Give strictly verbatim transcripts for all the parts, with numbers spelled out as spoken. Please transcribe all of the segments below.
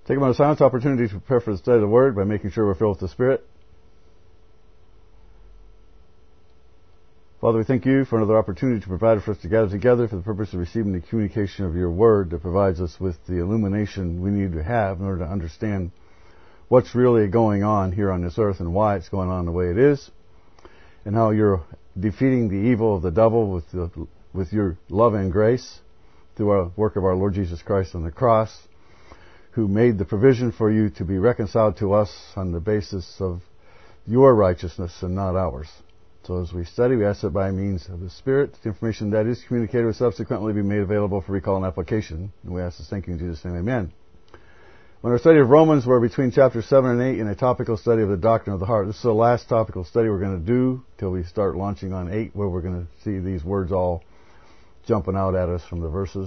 Take a moment of silence opportunity to prepare for the study of the Word by making sure we're filled with the Spirit. Father, we thank you for another opportunity to provide for us to gather together for the purpose of receiving the communication of your Word that provides us with the illumination we need to have in order to understand what's really going on here on this earth and why it's going on the way it is, and how you're defeating the evil of the devil with the, with your love and grace through our work of our Lord Jesus Christ on the cross, who made the provision for you to be reconciled to us on the basis of your righteousness and not ours. So as we study, we ask that by means of the Spirit, the information that is communicated will subsequently be made available for recall and application. And we ask this thank you in Jesus' name, amen. When our study of Romans, we're between chapters seven and eight in a topical study of the doctrine of the heart. This is the last topical study we're going to do till we start launching on eight, where we're going to see these words all jumping out at us from the verses.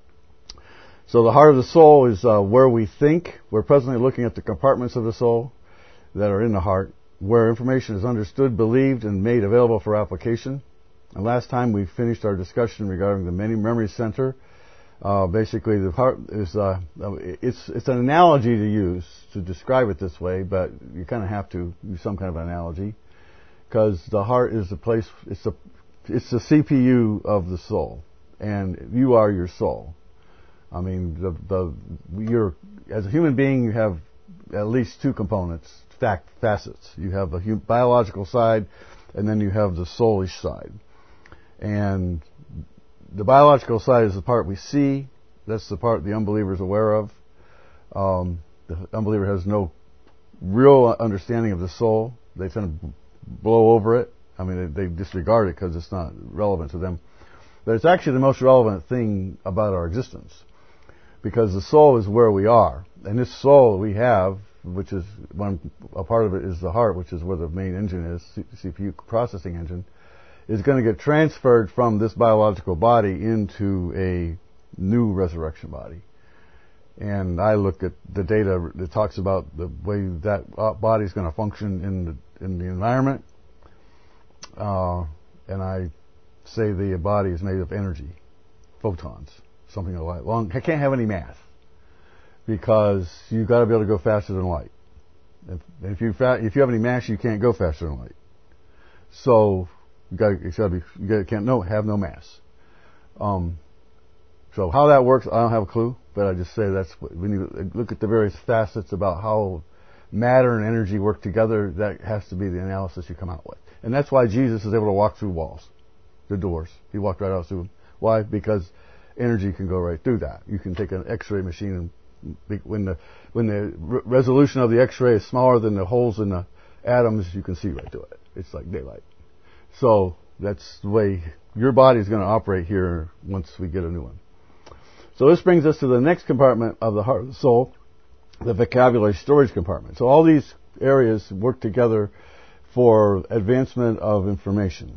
So the heart of the soul is uh, where we think. We're presently looking at the compartments of the soul that are in the heart, where information is understood, believed, and made available for application. And last time we finished our discussion regarding the many memory center. Uh, basically, the heart is uh, it's it's an analogy to use to describe it this way, but you kind of have to use some kind of analogy because the heart is the place. It's the it's the C P U of the soul, and you are your soul. I mean, the the you're as a human being, you have at least two components. Fact, facets. You have the hu- biological side, and then you have the soulish side. And the biological side is the part we see. That's the part the unbeliever is aware of. Um, the unbeliever has no real understanding of the soul. They tend to blow over it. I mean, they, they disregard it because it's not relevant to them. But it's actually the most relevant thing about our existence, because the soul is where we are. And this soul we have, which is one a part of it is the heart, which is where the main engine is, C P U processing engine, is going to get transferred from this biological body into a new resurrection body. And I look at the data that talks about the way that body is going to function in the in the environment, uh, and I say the body is made of energy, photons, something like long. I can't have any mass, because you've got to be able to go faster than light. If, if you fa- if you have any mass, you can't go faster than light. So you got to be you got can't no have no mass. Um, so how that works, I don't have a clue, but I just say that's what, when you look at the various facets about how matter and energy work together, that has to be the analysis you come out with. And that's why Jesus is able to walk through walls, the doors. He walked right out through them. Why? Because energy can go right through that. You can take an X-ray machine and when the when the re- resolution of the X-ray is smaller than the holes in the atoms, you can see right through it. It's like daylight. So that's the way your body is going to operate here once we get a new one. So this brings us to the next compartment of the heart of the soul, the vocabulary storage compartment. So all these areas work together for advancement of information.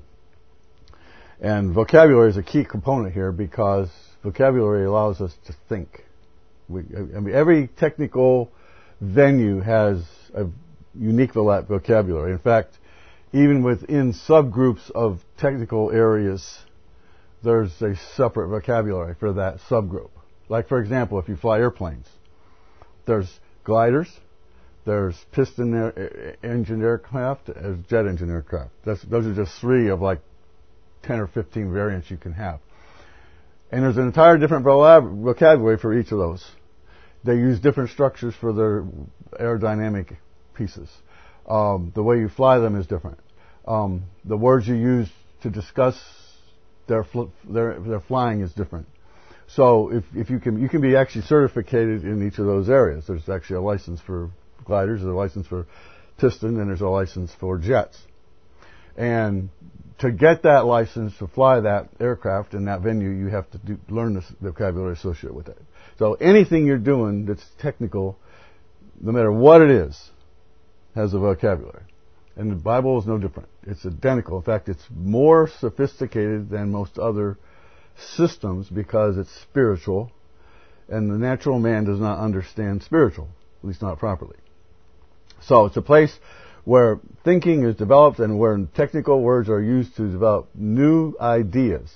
And vocabulary is a key component here because vocabulary allows us to think. We, I mean, every technical venue has a unique vocabulary. In fact, even within subgroups of technical areas, there's a separate vocabulary for that subgroup. Like, for example, if you fly airplanes, there's gliders, there's piston air, engine aircraft, there's jet engine aircraft. That's, those are just three of like ten or fifteen variants you can have. And there's an entire different vocabulary for each of those. They use different structures for their aerodynamic pieces. Um, the way you fly them is different. Um, the words you use to discuss their, fl- their their flying is different. So if if you can you can be actually certificated in each of those areas. There's actually a license for gliders, there's a license for piston, and there's a license for jets. And to get that license to fly that aircraft in that venue, you have to do, learn the vocabulary associated with it. So anything you're doing that's technical, no matter what it is, has a vocabulary. And the Bible is no different. It's identical. In fact, it's more sophisticated than most other systems because it's spiritual, and the natural man does not understand spiritual, at least not properly. So it's a place where thinking is developed and where technical words are used to develop new ideas.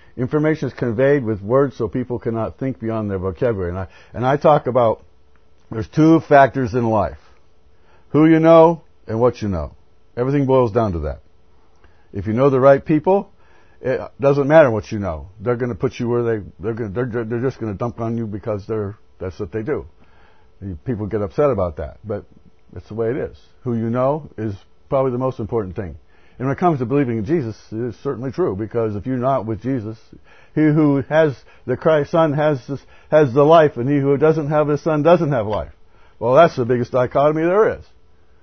Information is conveyed with words so people cannot think beyond their vocabulary. And I, and I talk about There's two factors in life. Who you know and what you know. Everything boils down to that. If you know the right people, it doesn't matter what you know. They're going to put you where they, they're going to, they're, they're just going to dump on you because they're, that's what they do. People get upset about that, but that's the way it is. Who you know is probably the most important thing. And when it comes to believing in Jesus, it is certainly true, because if you're not with Jesus, he who has the Christ Son has this, has the life, and he who doesn't have the Son doesn't have life. Well, that's the biggest dichotomy there is.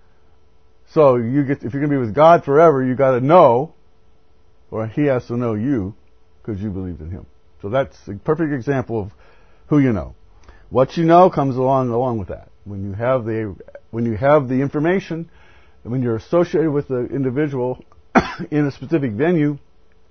So you get, if you're going to be with God forever, you got to know, or he has to know you, because you believed in him. So that's a perfect example of who you know. What you know comes along along with that. When you have the when you have the information, and when you're associated with the individual in a specific venue,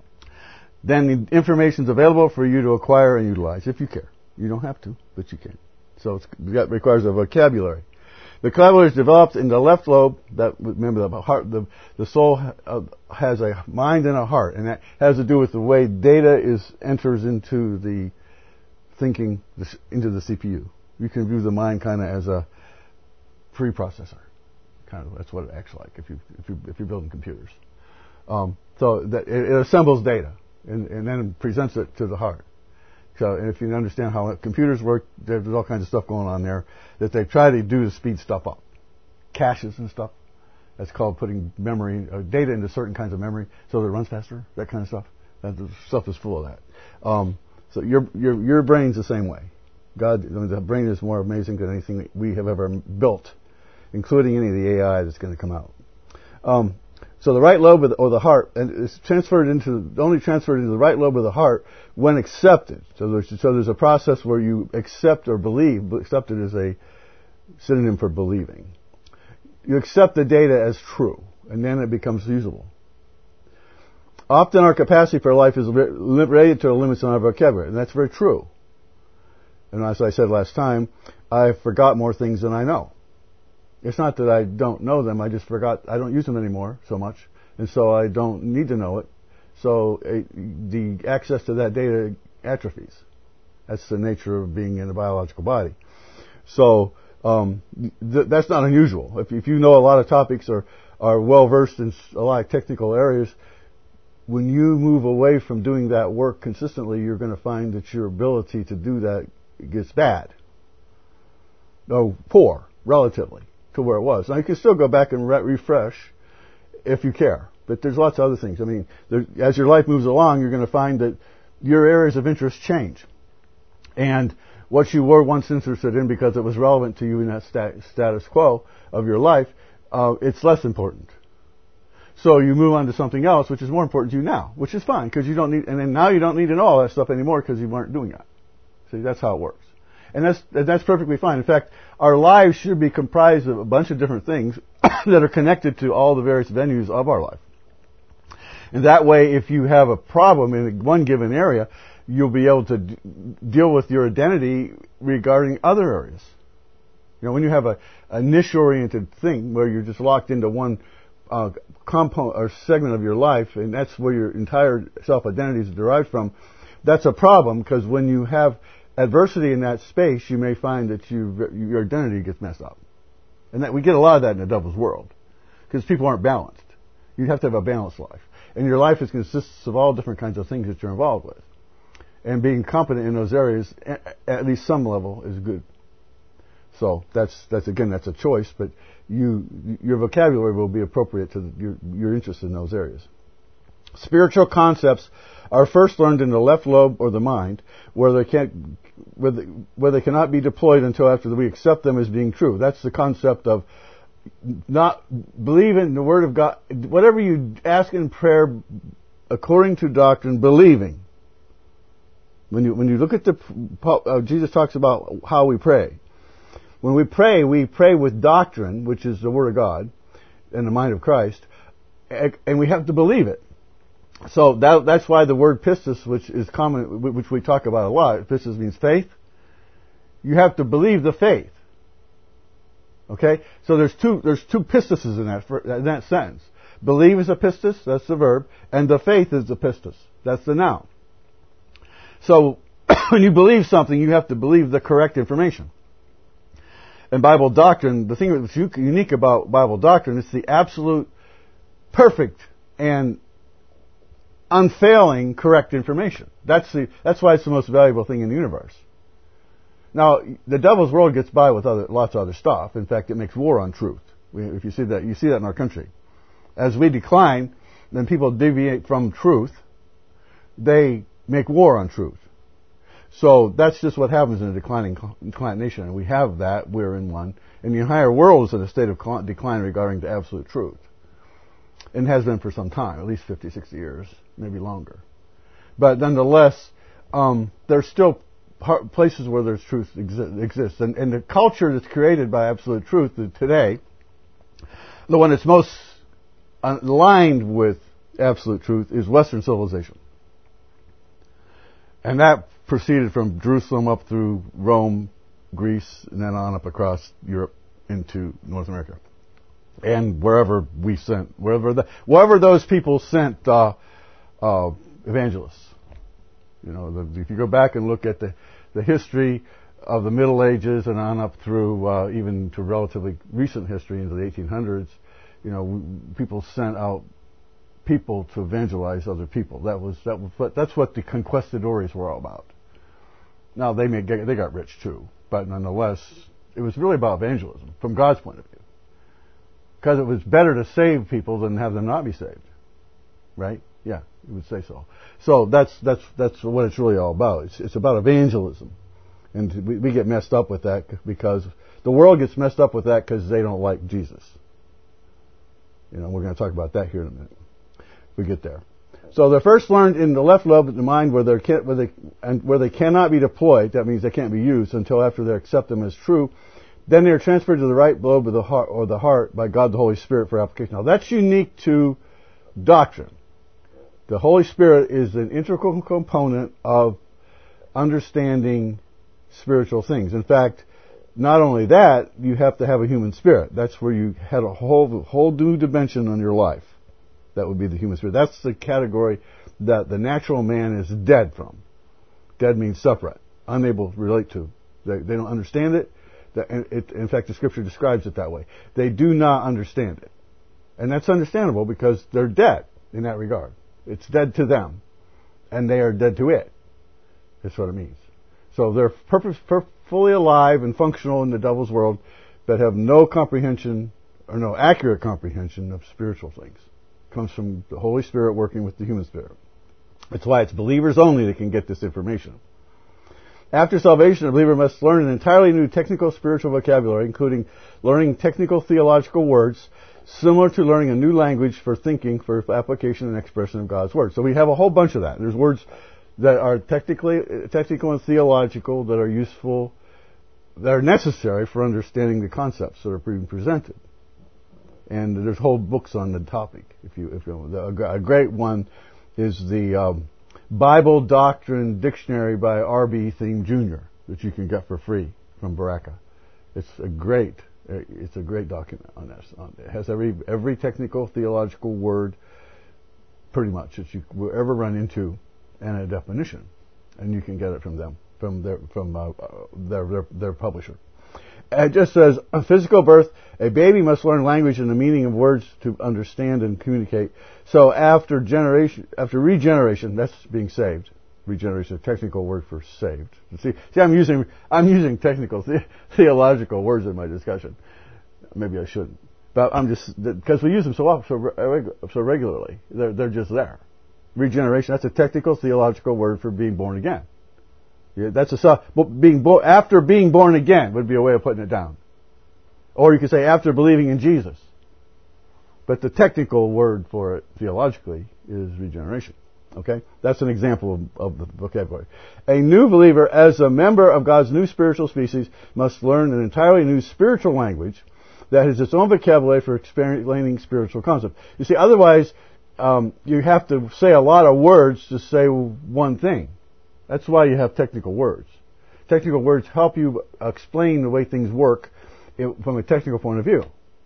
then the information is available for you to acquire and utilize if you care. You don't have to, but you can. So it's, that requires a vocabulary. The vocabulary is developed in the left lobe. That remember the heart, the the soul has a mind and a heart, and that has to do with the way data is enters into the thinking, into the C P U. You can view the mind kind of as a preprocessor. Kind of that's what it acts like if you if you if you're building computers. Um, so that it, it assembles data and, and then presents it to the heart. So, and if you understand how computers work, there's all kinds of stuff going on there that they try to do to speed stuff up. Caches and stuff. That's called putting memory, uh, data into certain kinds of memory so that it runs faster, that kind of stuff. That the stuff is full of that. Um, so your, your, your brain's the same way. God, I mean, the brain is more amazing than anything we have ever built, including any of the A I that's going to come out. Um, So the right lobe of the, or the heart, and it's transferred into only transferred into the right lobe of the heart when accepted. So there's so there's a process where you accept or believe. Accepted is a synonym for believing. You accept the data as true, and then it becomes usable. Often our capacity for life is related to the limits on our vocabulary, and that's very true. And as I said last time, I forgot more things than I know. It's not that I don't know them, I just forgot, I don't use them anymore so much, and so I don't need to know it. So uh, the access to that data atrophies. That's the nature of being in a biological body. So um, th- that's not unusual. If, if you know a lot of topics or are well versed in a lot of technical areas, when you move away from doing that work consistently, you're going to find that your ability to do that gets bad. No, poor, relatively, to where it was. Now, you can still go back and re- refresh if you care. But there's lots of other things. I mean, there, as your life moves along, you're going to find that your areas of interest change. And what you were once interested in because it was relevant to you in that stat- status quo of your life, uh, it's less important. So you move on to something else, which is more important to you now, which is fine, because you don't need, and then now you don't need to know all that stuff anymore because you weren't doing that. See, that's how it works. And that's, that's perfectly fine. In fact, our lives should be comprised of a bunch of different things that are connected to all the various venues of our life. And that way, if you have a problem in one given area, you'll be able to d- deal with your identity regarding other areas. You know, when you have a, a niche-oriented thing where you're just locked into one uh, component or segment of your life, and that's where your entire self-identity is derived from, that's a problem, because when you have adversity in that space, you may find that you, your identity gets messed up. And that we get a lot of that in the devil's world, because people aren't balanced. You have to have a balanced life. And your life is consists of all different kinds of things that you're involved with. And being competent in those areas, at least some level, is good. So that's, that's again, that's a choice, but you, your vocabulary will be appropriate to the, your, your interest in those areas. Spiritual concepts are first learned in the left lobe or the mind, where they can't, where they, where they cannot be deployed until after we accept them as being true. That's the concept of not believe in the Word of God. Whatever you ask in prayer, according to doctrine, believing. When you when you look at the uh, Jesus talks about how we pray. When we pray, we pray with doctrine, which is the Word of God and the mind of Christ, and we have to believe it. So that, that's why the word pistis, which is common, which we talk about a lot, pistis means faith. You have to believe the faith. Okay, so there's two there's two pistuses in that in that sentence. Believe is a pistis, that's the verb, and the faith is the pistis, that's the noun. So when you believe something, you have to believe the correct information. And Bible doctrine, the thing that's unique about Bible doctrine is the absolute, perfect, and unfailing correct information. That's the that's why it's the most valuable thing in the universe. Now, the devil's world gets by with other, lots of other stuff. In fact, it makes war on truth. We, if you see that, you see that in our country. As we decline, then people deviate from truth. They make war on truth. So that's just what happens in a declining declining nation, and we have that. We're in one, and the entire world is in a state of decline regarding the absolute truth, and has been for some time, at least fifty, sixty years, maybe longer. But nonetheless, um, there's still places where there's truth exi- exists, and, and the culture that's created by absolute truth today, the one that's most aligned with absolute truth, is Western civilization, and that proceeded from Jerusalem up through Rome, Greece, and then on up across Europe into North America, and wherever we sent, wherever the, wherever those people sent uh, uh, evangelists. You know, the, if you go back and look at the, the history of the Middle Ages and on up through uh, even to relatively recent history into the eighteen hundreds, you know, people sent out people to evangelize other people. That was that was what, that's what the conquistadores were all about. Now they may get, they got rich too, but nonetheless, it was really about evangelism from God's point of view, because it was better to save people than have them not be saved, right? Yeah, you would say so. So that's that's that's what it's really all about. It's it's about evangelism, and we, we get messed up with that because the world gets messed up with that because they don't like Jesus. You know, we're going to talk about that here in a minute. We get there. So they're first learned in the left lobe of the mind, where they can, where they and where they cannot be deployed. That means they can't be used until after they accept them as true. Then they are transferred to the right lobe of the heart, or the heart, by God the Holy Spirit for application. Now that's unique to doctrine. The Holy Spirit is an integral component of understanding spiritual things. In fact, not only that, you have to have a human spirit. That's where you had a whole whole new dimension on your life. That would be the human spirit. That's the category that the natural man is dead from. Dead means separate, unable to relate to. They, they don't understand it. it. In fact, the Scripture describes it that way. They do not understand it. And that's understandable because they're dead in that regard. It's dead to them, and they are dead to it. That's what it means. So they're purpose, per, fully alive and functional in the devil's world, but have no comprehension or no accurate comprehension of spiritual things. It comes from the Holy Spirit working with the human spirit. That's why it's believers only that can get this information. After salvation, a believer must learn an entirely new technical spiritual vocabulary, including learning technical theological words, similar to learning a new language for thinking, for application and expression of God's Word. So we have a whole bunch of that. There's words that are technically, technical and theological that are useful, that are necessary for understanding the concepts that are being presented. And there's whole books on the topic. If you, if you, a great one is the um, Bible Doctrine Dictionary by R B Thiem Junior that you can get for free from Baraka. It's a great, it's a great document on this. It has every every technical theological word, pretty much, that you will ever run into, and a definition, and you can get it from them, from their from uh, their, their their publisher. It just says, a physical birth, a baby must learn language and the meaning of words to understand and communicate. So after generation, after regeneration, that's being saved. Regeneration, a technical word for saved. See, see, I'm using I'm using technical the, theological words in my discussion. Maybe I shouldn't, but I'm just because we use them so often, so so regularly. They're they're just there. Regeneration, that's a technical theological word for being born again. Yeah, that's a being bo- after being born again would be a way of putting it down. Or you could say after believing in Jesus. But the technical word for it theologically is regeneration. Okay? That's an example of, of the vocabulary. A new believer, as a member of God's new spiritual species, must learn an entirely new spiritual language that has its own vocabulary for explaining spiritual concepts. You see, otherwise, um, you have to say a lot of words to say one thing. That's why you have technical words. Technical words help you explain the way things work from a technical point of view.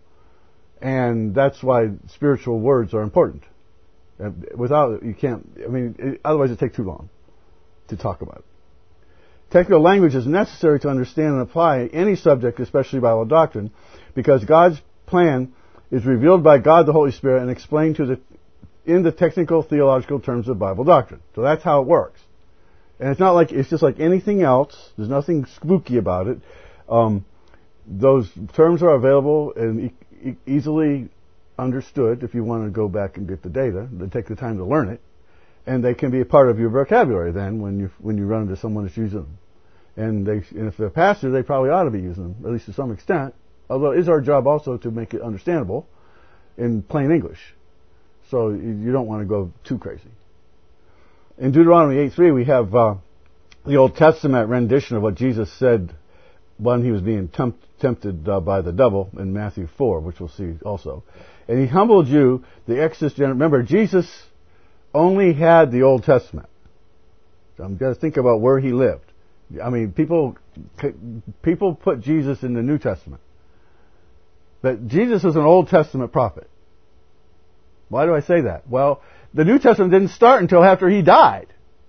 And that's why spiritual words are important. Without it, you can't, I mean, it, otherwise it takes too long to talk about it. Technical language is necessary to understand and apply any subject, especially Bible doctrine, because God's plan is revealed by God the Holy Spirit and explained to the in the technical theological terms of Bible doctrine. So that's how it works. And it's not like, it's just like anything else. There's nothing spooky about it. Um, those terms are available and e- e- easily understood if you want to go back and get the data. They take the time to learn it. And they can be a part of your vocabulary then when you when you run into someone that's using them. And, they, and if they're a pastor, they probably ought to be using them, at least to some extent. Although it is our job also to make it understandable in plain English. So you don't want to go too crazy. In Deuteronomy eight three, we have uh, the Old Testament rendition of what Jesus said when he was being tempt, tempted uh, by the devil in Matthew four, which we'll see also. And he humbled you, the Exodus generation. Remember, Jesus only had the Old Testament. So I'm going to think about where he lived. I mean, people people put Jesus in the New Testament. But Jesus is an Old Testament prophet. Why do I say that? Well, the New Testament didn't start until after he died.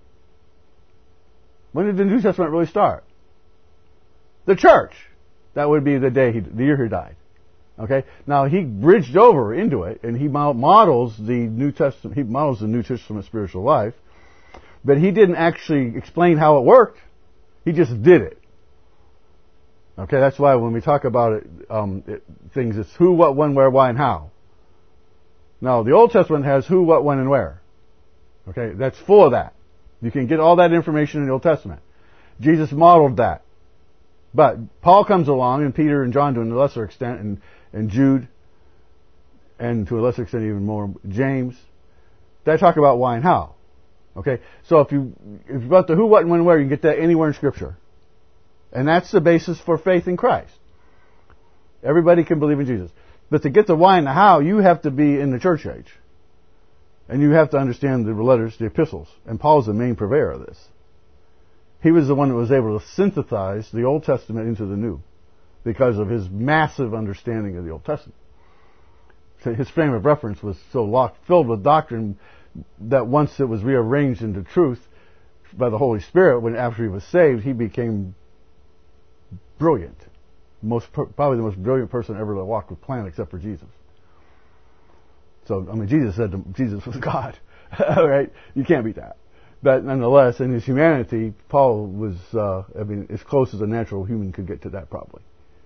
When did the New Testament really start? The church. That would be the day he, the year he died. Okay. Now he bridged over into it, and he models the New Testament. He models the New Testament spiritual life, but he didn't actually explain how it worked. He just did it. Okay. That's why when we talk about it, um, it, things, it's who, what, when, where, why, and how. Now the Old Testament has who, what, when, and where. Okay. That's full of that. You can get all that information in the Old Testament. Jesus modeled that. But Paul comes along, and Peter and John to a lesser extent, and, and Jude, and to a lesser extent even more, James. They talk about why and how. Okay? So if you, if you got the who, what, and when, where, you can get that anywhere in Scripture. And that's the basis for faith in Christ. Everybody can believe in Jesus. But to get the why and the how, you have to be in the church age. And you have to understand the letters, the epistles. And Paul's the main purveyor of this. He was the one that was able to synthesize the Old Testament into the New because of his massive understanding of the Old Testament. So his frame of reference was so locked, filled with doctrine that once it was rearranged into truth by the Holy Spirit, when after he was saved, he became brilliant. Most probably the most brilliant person ever to walk the planet except for Jesus. So, I mean, Jesus said to, Jesus was God. All right? You can't beat that. But nonetheless, in his humanity, Paul was, uh, I mean, as close as a natural human could get to that probably.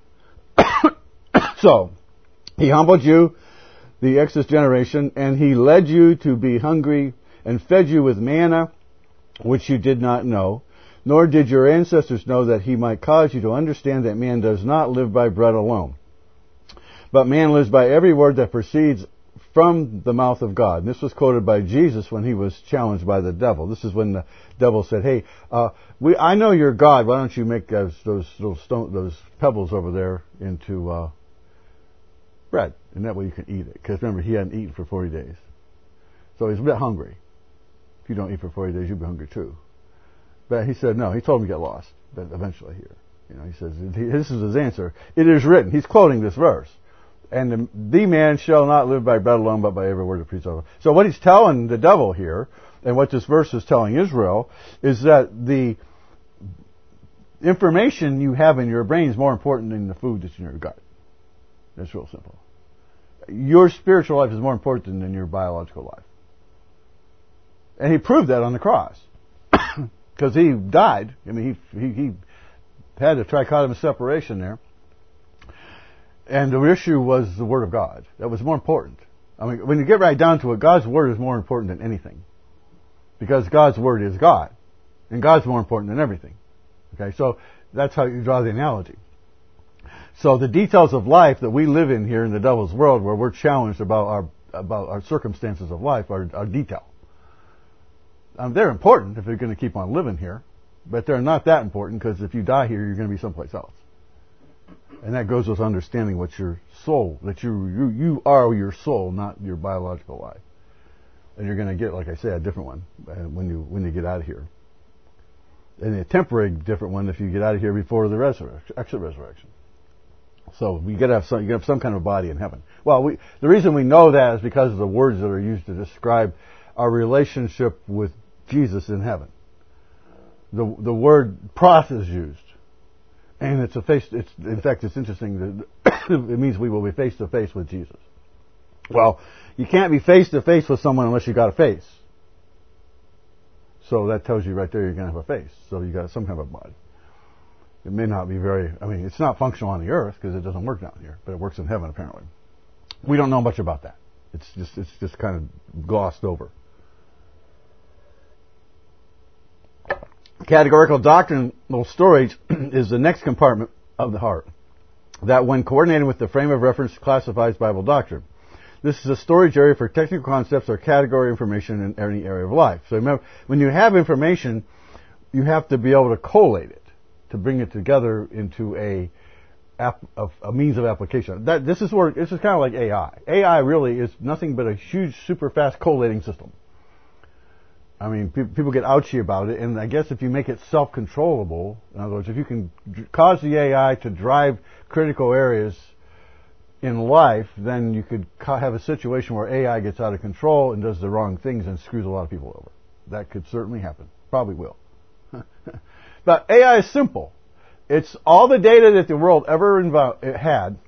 So, he humbled you, the Exodus generation, and he led you to be hungry and fed you with manna, which you did not know, nor did your ancestors know, that he might cause you to understand that man does not live by bread alone, but man lives by every word that proceeds from the mouth of God. And this was quoted by Jesus when he was challenged by the devil. This is when the devil said, "Hey, uh, we I know you're God. Why don't you make those those those, stone, those pebbles over there into uh, bread, and that way you can eat it." Because remember, he hadn't eaten for forty days, so he's a bit hungry. If you don't eat for forty days, you'll be hungry too. But he said no. He told him to get lost. But eventually, here, you know, he says this is his answer. It is written. He's quoting this verse. And the, the man shall not live by bread alone, but by every word that proceeds. So what he's telling the devil here, and what this verse is telling Israel, is that the information you have in your brain is more important than the food that's in your gut. That's real simple. Your spiritual life is more important than your biological life. And he proved that on the cross. Because he died. I mean, he, he, he had a trichotomous separation there. And the issue was the Word of God. That was more important. I mean, when you get right down to it, God's Word is more important than anything. Because God's Word is God. And God's more important than everything. Okay, so that's how you draw the analogy. So the details of life that we live in here in the devil's world, where we're challenged about our about our circumstances of life, are, are detail. Um, they're important if you're going to keep on living here. But they're not that important, because if you die here, you're going to be someplace else. And that goes with understanding what your soul, that you, you you are your soul, not your biological life. And you're going to get, like I say, a different one when you when you get out of here. And a temporary different one if you get out of here before the resurrection, exit resurrection. So you got to have some, you got to have some kind of body in heaven. Well, we, the reason we know that is because of the words that are used to describe our relationship with Jesus in heaven. the the word pros is used. And it's a face, it's, in fact, it's interesting that it means we will be face to face with Jesus. Well, you can't be face to face with someone unless you got a face. So that tells you right there you're going to have a face. So you got some kind of a body. It may not be very, I mean, it's not functional on the earth because it doesn't work down here, but it works in heaven apparently. We don't know much about that. It's just, it's just kind of glossed over. Categorical doctrinal storage is the next compartment of the heart that, when coordinated with the frame of reference, classifies Bible doctrine. This is a storage area for technical concepts or category information in any area of life. So remember, when you have information, you have to be able to collate it, to bring it together into a, a, a means of application. That, this is where, this is kind of like A I. A I really is nothing but a huge, super fast collating system. I mean, pe- people get ouchy about it, and I guess if you make it self-controllable, in other words, if you can d- cause the A I to drive critical areas in life, then you could ca- have a situation where A I gets out of control and does the wrong things and screws a lot of people over. That could certainly happen. Probably will. But A I is simple. It's all the data that the world ever invo- had,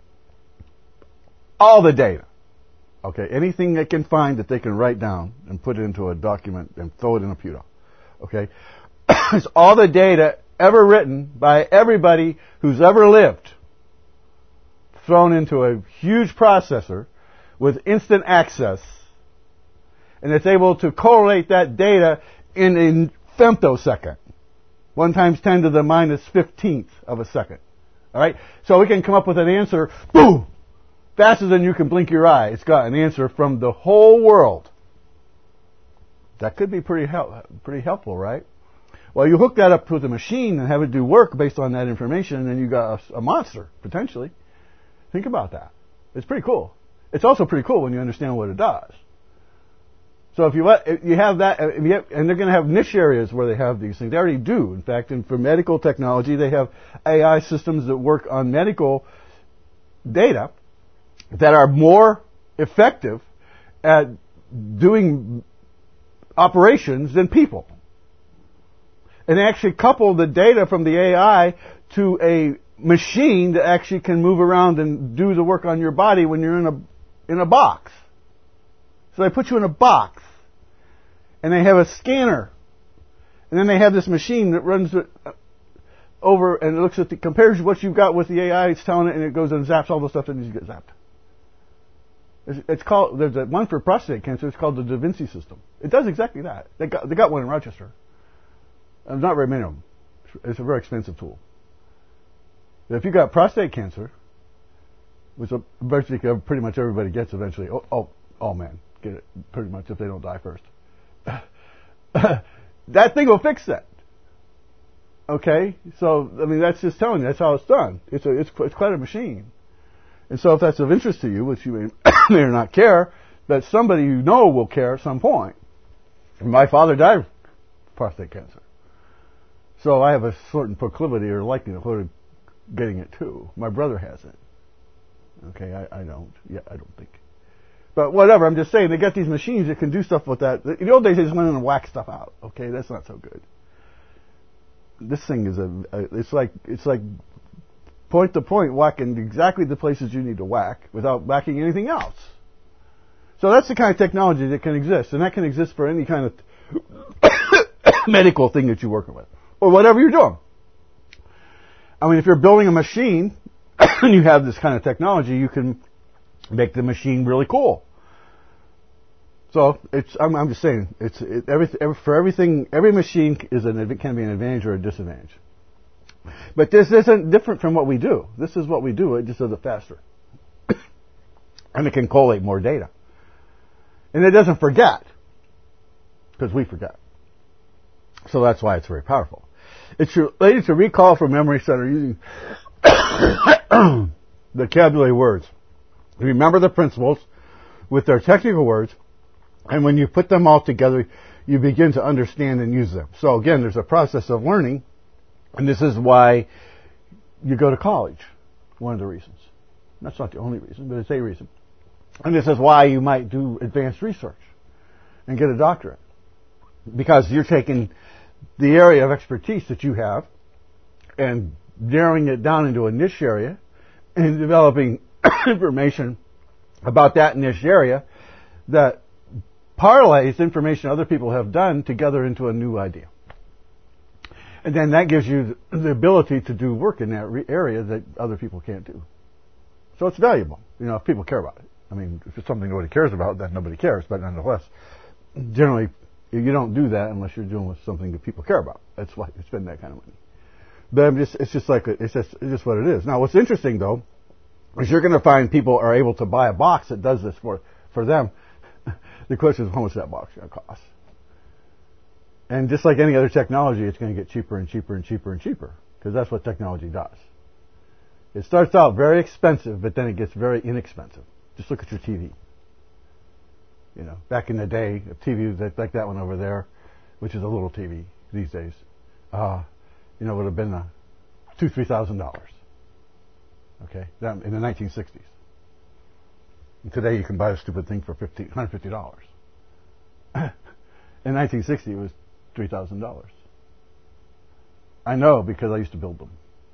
all the data. Okay, anything they can find that they can write down and put it into a document and throw it in a computer. Okay, it's all the data ever written by everybody who's ever lived, thrown into a huge processor with instant access, and it's able to correlate that data in a femtosecond, one times ten to the minus fifteenth of a second. All right, so we can come up with an answer. Boom. Faster than you can blink your eye, it's got an answer from the whole world. That could be pretty help, pretty helpful, right? Well, you hook that up with a machine and have it do work based on that information, and then you got a, a monster, potentially. Think about that. It's pretty cool. It's also pretty cool when you understand what it does. So if you let, if you have that, if you have, and they're going to have niche areas where they have these things. They already do. In fact, and for medical technology, they have A I systems that work on medical data that are more effective at doing operations than people. And they actually couple the data from the A I to a machine that actually can move around and do the work on your body when you're in a in a box. So they put you in a box, and they have a scanner, and then they have this machine that runs it over and it looks at the, compares what you've got with the A I. It's telling it, and it goes and zaps all the stuff that needs to get zapped. It's, it's called, there's a one for prostate cancer. It's called the Da Vinci system. It does exactly that. They got they got one in Rochester. There's not very many of them. It's a very expensive tool. If you got prostate cancer, which virtually pretty much everybody gets eventually. Oh, oh, oh man, get it pretty much if they don't die first. That thing will fix that. Okay, so I mean that's just telling you that's how it's done. It's a it's it's quite a machine. And so if that's of interest to you, which you may, may or not care, but somebody you know will care at some point. My father died of prostate cancer, so I have a certain proclivity or likelihood of getting it too. My brother has it. Okay, I, I don't. Yeah, I don't think. But whatever, I'm just saying, they got these machines that can do stuff with that. In the old days, they just went in and whacked stuff out. Okay, that's not so good. This thing is a, a it's like, it's like point to point whacking exactly the places you need to whack without whacking anything else. So that's the kind of technology that can exist, and that can exist for any kind of medical thing that you're working with, or whatever you're doing. I mean, if you're building a machine and you have this kind of technology, you can make the machine really cool. So it's, I'm, I'm just saying, it's it, every, every, for everything, every machine is an, it can be an advantage or a disadvantage. But this isn't different from what we do. This is what we do. It just does it faster, and it can collate more data, and it doesn't forget because we forget. So that's why it's very powerful. It's related to recall from memory center using vocabulary words. Remember the principles with their technical words, and when you put them all together, you begin to understand and use them. So again, there's a process of learning, and this is why you go to college. One of the reasons. That's not the only reason, but it's a reason. And this is why you might do advanced research and get a doctorate. Because you're taking the area of expertise that you have and narrowing it down into a niche area and developing information about that niche area that parlays information other people have done together into a new idea. And then that gives you the ability to do work in that re- area that other people can't do. So it's valuable, you know, if people care about it. I mean, if it's something nobody cares about, then nobody cares, but nonetheless, generally, you don't do that unless you're doing with something that people care about. That's why you spend that kind of money. But I'm just, it's just like, a, it's just, it's just what it is. Now, what's interesting, though, is you're going to find people are able to buy a box that does this for, for them. The question is, how much is that box going to cost? And just like any other technology, it's going to get cheaper and cheaper and cheaper and cheaper, because that's what technology does. It starts out very expensive, but then it gets very inexpensive. Just look at your T V. You know, back in the day, a T V like that one over there, which is a little T V these days, uh, you know, would have been uh, two, three thousand dollars. Okay, that, in the nineteen sixties. And today, you can buy a stupid thing for fifteen, one hundred fifty dollars. In nineteen sixty, it was three thousand dollars. I know because I used to build them.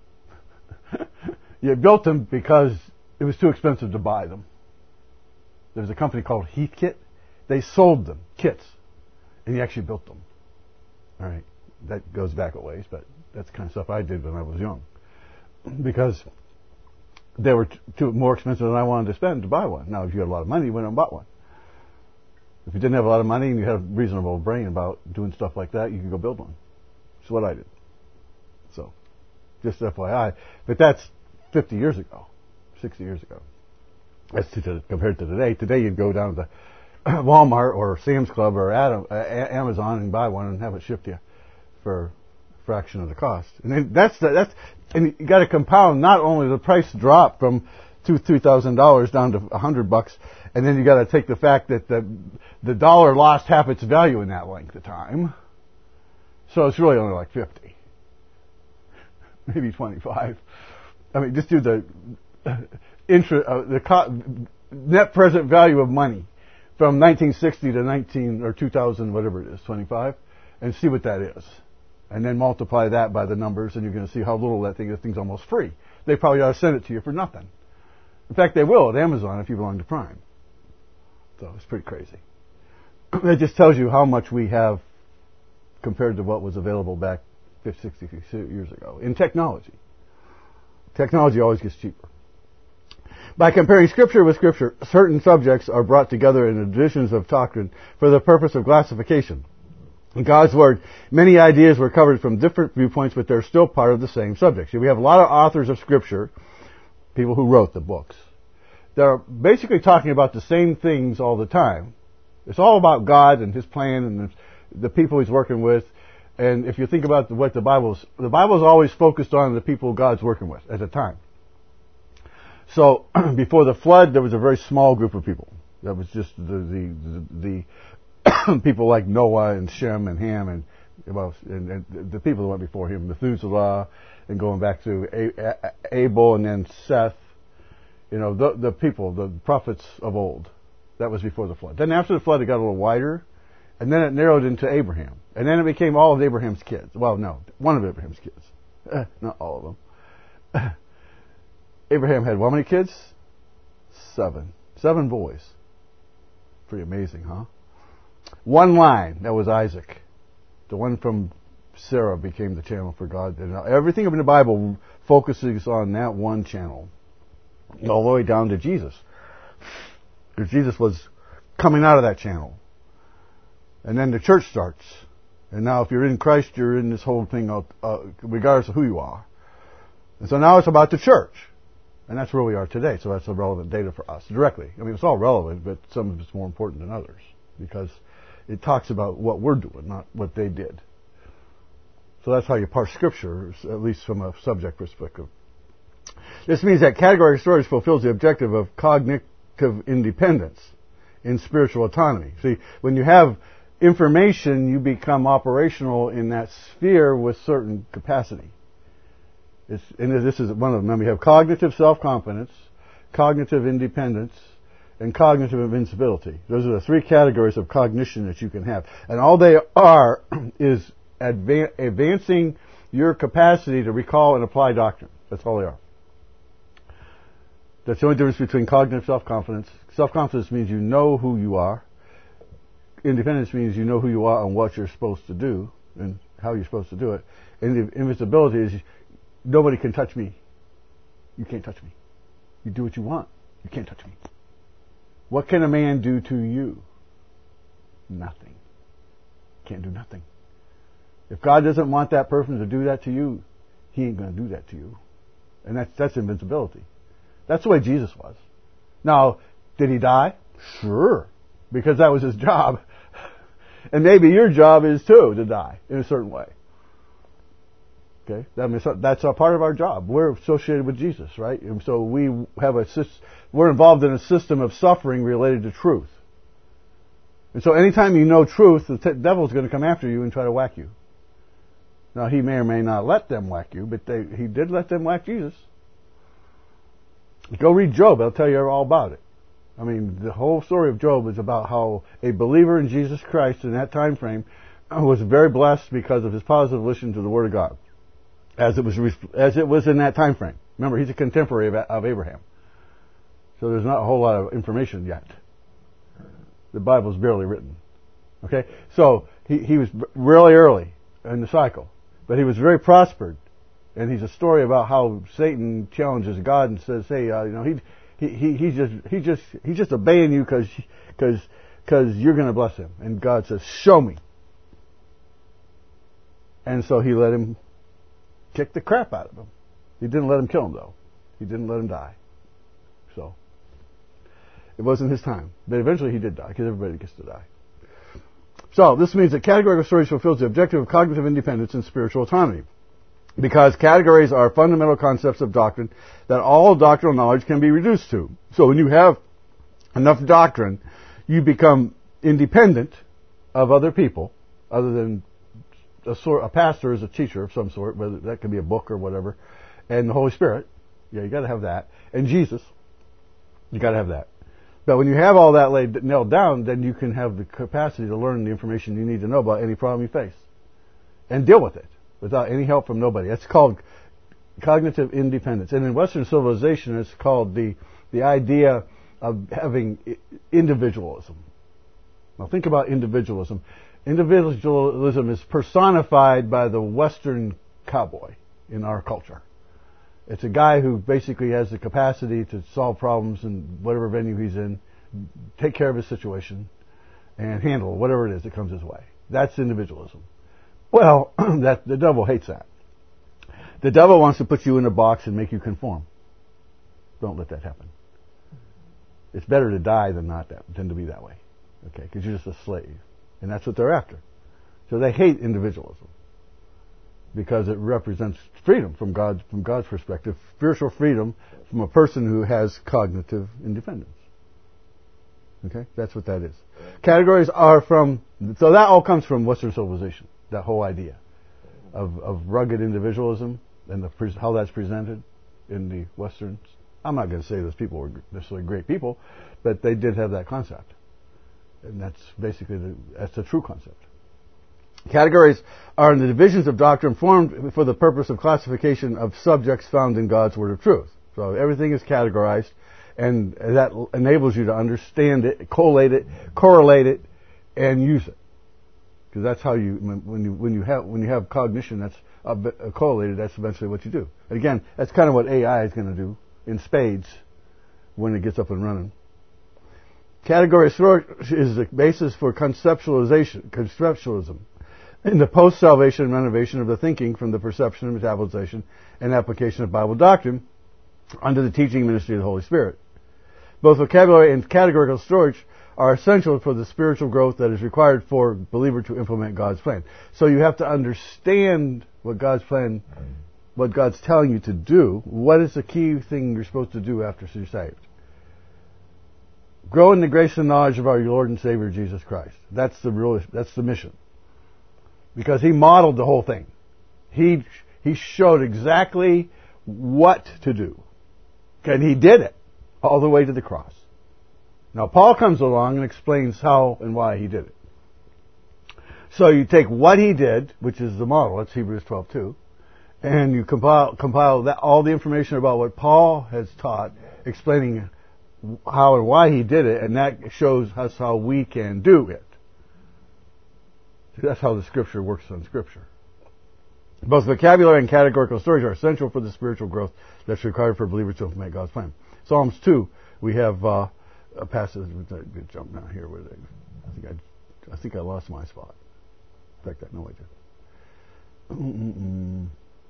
You built them because it was too expensive to buy them. There was a company called Heathkit. They sold them, kits, and you actually built them. All right, that goes back a ways, but that's the kind of stuff I did when I was young. Because they were t- too more expensive than I wanted to spend to buy one. Now, if you had a lot of money, you went and bought one. If you didn't have a lot of money and you had a reasonable brain about doing stuff like that, you could go build one. That's what I did. So, just F Y I. But that's fifty years ago, sixty years ago. That's to, to, compared to today. Today, you'd go down to Walmart or Sam's Club or Adam, uh, Amazon and buy one and have it shipped to you for a fraction of the cost. And then that's the, that's and you got to compound not only the price drop from two three thousand dollars down to a hundred bucks, and then you got to take the fact that the the dollar lost half its value in that length of time. So it's really only like fifty, maybe twenty-five. I mean, just do the interest, uh, the co- net present value of money from nineteen sixty to nineteen or two thousand, whatever it is, twenty-five, and see what that is, and then multiply that by the numbers, and you're going to see how little that thing. That thing's almost free. They probably ought to send it to you for nothing. In fact, they will at Amazon if you belong to Prime. So it's pretty crazy. It just tells you how much we have compared to what was available back fifty, sixty years ago in technology. Technology always gets cheaper. By comparing Scripture with Scripture, certain subjects are brought together in divisions of doctrine for the purpose of classification. In God's Word, many ideas were covered from different viewpoints, but they're still part of the same subject. See, we have a lot of authors of Scripture, people who wrote the books. They're basically talking about the same things all the time. It's all about God and His plan and the people He's working with. And if you think about what the Bible's, the Bible's always focused on the people God's working with at the time. So before the flood, there was a very small group of people. That was just the the, the, the people like Noah and Shem and Ham and, well, and, and the people that went before him, Methuselah, and going back to Abel and then Seth. You know, the the people, the prophets of old. That was before the flood. Then after the flood, it got a little wider, and then it narrowed into Abraham. And then it became all of Abraham's kids. Well, no, one of Abraham's kids. Eh, not all of them. Abraham had how many kids? Seven. Seven boys. Pretty amazing, huh? One line, that was Isaac. The one from Sarah became the channel for God. And everything in the Bible focuses on that one channel. All the way down to Jesus. Because Jesus was coming out of that channel. And then the church starts. And now if you're in Christ, you're in this whole thing, uh, regardless of who you are. And so now it's about the church. And that's where we are today. So that's a relevant data for us directly. I mean, it's all relevant, but some of it's more important than others. Because it talks about what we're doing, not what they did. So that's how you parse Scripture, at least from a subject perspective. This means that category of storage fulfills the objective of cognitive independence in spiritual autonomy. See, when you have information, you become operational in that sphere with certain capacity. It's, and this is one of them. Then we have cognitive self-confidence, cognitive independence, and cognitive invincibility. Those are the three categories of cognition that you can have. And all they are is advan- advancing your capacity to recall and apply doctrine. That's all they are. That's the only difference between cognitive self-confidence. Self-confidence means you know who you are. Independence means you know who you are and what you're supposed to do and how you're supposed to do it. And invincibility is nobody can touch me. You can't touch me. You do what you want. You can't touch me. What can a man do to you? Nothing. Can't do nothing. If God doesn't want that person to do that to you, He ain't going to do that to you. And that's, that's invincibility. That's the way Jesus was. Now, did He die? Sure. Because that was His job. And maybe your job is too, to die in a certain way. Okay? That means that's a part of our job. We're associated with Jesus, right? And so we have a, we're involved in a system of suffering related to truth. And so anytime you know truth, the t- devil's going to come after you and try to whack you. Now, he may or may not let them whack you, but they, he did let them whack Jesus. Go read Job. I'll tell you all about it. I mean, the whole story of Job is about how a believer in Jesus Christ in that time frame was very blessed because of his positive listen to the Word of God, as it was as it was in that time frame. Remember, he's a contemporary of, of Abraham, so there's not a whole lot of information yet. The Bible's barely written. Okay, so he he was really early in the cycle, but he was very prospered. And he's a story about how Satan challenges God and says, "Hey, uh, you know, he he he he's just he just he's just obeying you because because because you're going to bless him." And God says, "Show me." And so he let him kick the crap out of him. He didn't let him kill him though. He didn't let him die. So it wasn't his time. But eventually he did die because everybody gets to die. So this means that categorical storage fulfills the objective of cognitive independence and spiritual autonomy. Because categories are fundamental concepts of doctrine that all doctrinal knowledge can be reduced to. So when you have enough doctrine, you become independent of other people, other than a, sort, a pastor is a teacher of some sort, whether that could be a book or whatever, and the Holy Spirit. Yeah, you got to have that, and Jesus. You got to have that. But when you have all that laid nailed down, then you can have the capacity to learn the information you need to know about any problem you face, and deal with it without any help from nobody. That's called cognitive independence. And in Western civilization, it's called the, the idea of having individualism. Now think about individualism. Individualism is personified by the Western cowboy in our culture. It's a guy who basically has the capacity to solve problems in whatever venue he's in, take care of his situation, and handle whatever it is that comes his way. That's individualism. Well, that the devil hates that. The devil wants to put you in a box and make you conform. Don't let that happen. It's better to die than not that, than to be that way. Okay, because you're just a slave, and that's what they're after. So they hate individualism because it represents freedom from God, from God's perspective, spiritual freedom from a person who has cognitive independence. Okay, that's what that is. Categories are from, so that all comes from Western civilization. That whole idea of, of rugged individualism and the, how that's presented in the Westerns. I'm not going to say those people were necessarily great people, but they did have that concept. And that's basically the, that's the true concept. Categories are the divisions of doctrine formed for the purpose of classification of subjects found in God's Word of truth. So everything is categorized, and that enables you to understand it, collate it, correlate it, and use it. Because that's how you when you when you have when you have cognition that's uh, correlated, that's eventually what you do. And again, that's kind of what A I is going to do in spades when it gets up and running. Category storage is the basis for conceptualization, conceptualism, in the post-salvation renovation of the thinking from the perception and metabolization and application of Bible doctrine under the teaching ministry of the Holy Spirit. Both vocabulary and categorical storage are essential for the spiritual growth that is required for a believer to implement God's plan. So you have to understand what God's plan, what God's telling you to do. What is the key thing you're supposed to do after you're saved? Grow in the grace and knowledge of our Lord and Savior Jesus Christ. That's the real, that's the mission. Because He modeled the whole thing. He He showed exactly what to do. And He did it all the way to the cross. Now, Paul comes along and explains how and why he did it. So you take what he did, which is the model, that's Hebrews twelve two, and you compile compile that, all the information about what Paul has taught, explaining how and why he did it, and that shows us how we can do it. See, that's how the Scripture works on Scripture. Both vocabulary and categorical stories are essential for the spiritual growth that's required for believers to implement God's plan. Psalms two, we have uh, a passage. Good jump down here. Where they, I think I, I think I lost my spot. In fact, I know I did. Mm-mm-mm.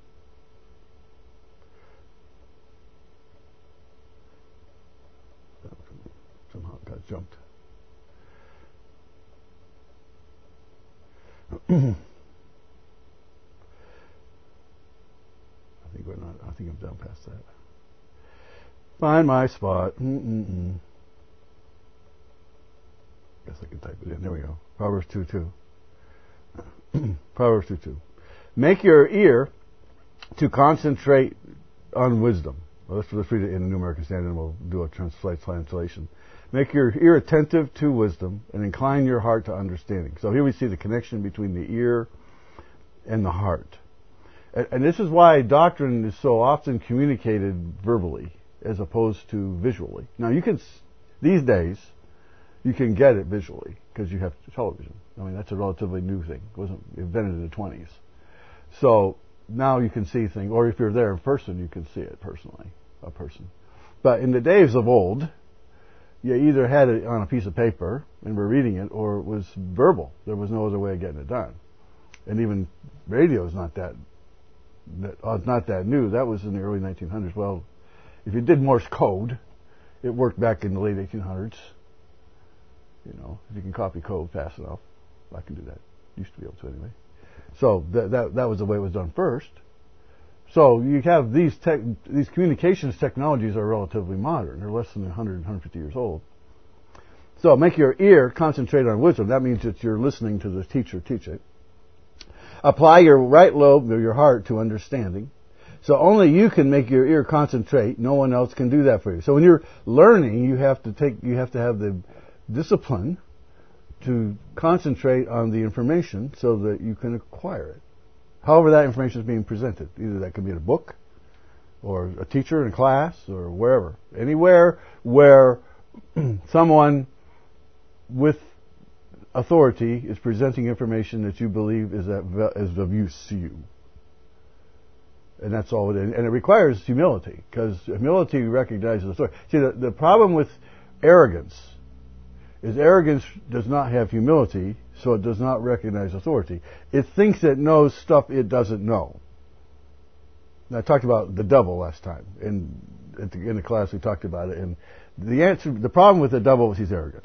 Somehow it got jumped. I think we're not. I think I'm down past that. Find my spot. Mm-mm-mm. Guess I can type it in. There we go. Proverbs two two. Proverbs two two. Make your ear to concentrate on wisdom. Well, let's, let's read it in the New American Standard, and we'll do a translate translation. Make your ear attentive to wisdom, and incline your heart to understanding. So here we see the connection between the ear and the heart. And, and this is why doctrine is so often communicated verbally as opposed to visually. Now, you can, these days, you can get it visually because you have television. I mean, that's a relatively new thing. It wasn't invented in the twenties. So now you can see things, or if you're there in person, you can see it personally, a person. But in the days of old, you either had it on a piece of paper and were reading it, or it was verbal. There was no other way of getting it done. And even radio is not that, that uh, not that new. That was in the early nineteen hundreds. Well, if you did Morse code, it worked back in the late eighteen hundreds. You know, if you can copy code fast enough, I can do that. Used to be able to anyway. So that that, that was the way it was done first. So you have these tech, these communications technologies are relatively modern. They're less than one hundred, one hundred fifty years old. So make your ear concentrate on wisdom. That means that you're listening to the teacher teach it. Apply your right lobe or your heart to understanding. So only you can make your ear concentrate. No one else can do that for you. So when you're learning, you have to take, you have to have the discipline to concentrate on the information so that you can acquire it. However that information is being presented. Either that could be in a book, or a teacher in a class, or wherever. Anywhere where someone with authority is presenting information that you believe is, at, is of use to you. And that's all it is. And it requires humility, because humility recognizes authority. See, the, the problem with arrogance is arrogance does not have humility, so it does not recognize authority. It thinks it knows stuff it doesn't know. And I talked about the devil last time. In, in the class we talked about it. And the answer, the problem with the devil is he's arrogant.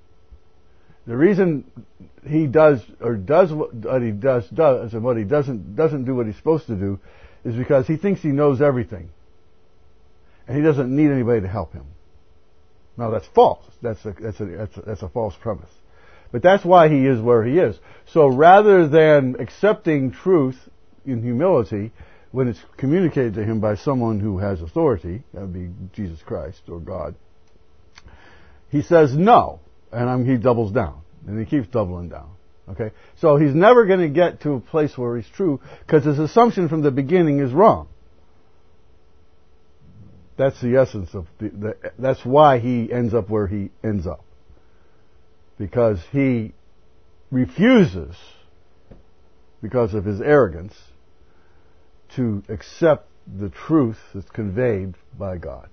The reason he does or does what he does does and what he doesn't doesn't do what he's supposed to do is because he thinks he knows everything, and he doesn't need anybody to help him. Now that's false. That's a that's a that's a, that's a false premise. But that's why he is where he is. So rather than accepting truth in humility when it's communicated to him by someone who has authority, that would be Jesus Christ or God, he says no, and I'm, he doubles down, and he keeps doubling down. Okay, so he's never going to get to a place where he's true because his assumption from the beginning is wrong. That's the essence of the, the. That's why he ends up where he ends up, because he refuses, because of his arrogance, to accept the truth that's conveyed by God.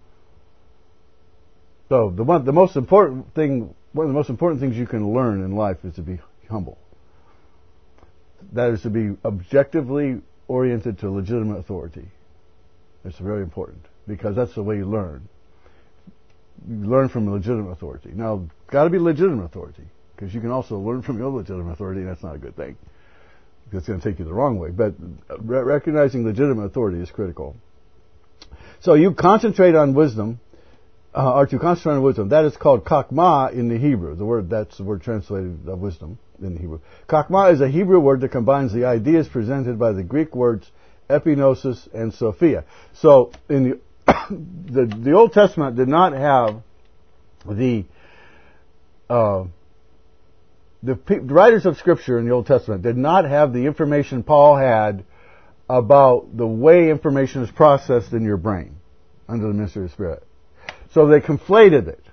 So the one, the most important thing, one of the most important things you can learn in life is to be humble. That is to be objectively oriented to legitimate authority. It's very important because that's the way you learn. You learn from legitimate authority. Now, got to be legitimate authority, because you can also learn from illegitimate authority, and that's not a good thing. It's going to take you the wrong way. But re- recognizing legitimate authority is critical. So you concentrate on wisdom, uh, or to concentrate on wisdom. That is called chokmah in the Hebrew. The word that's the word translated of wisdom in the Hebrew. Chokmah is a Hebrew word that combines the ideas presented by the Greek words epignosis and sophia. So in the the, the Old Testament did not have the uh, the, pe- the writers of Scripture in the Old Testament did not have the information Paul had about the way information is processed in your brain under the ministry of the Spirit. So they conflated it.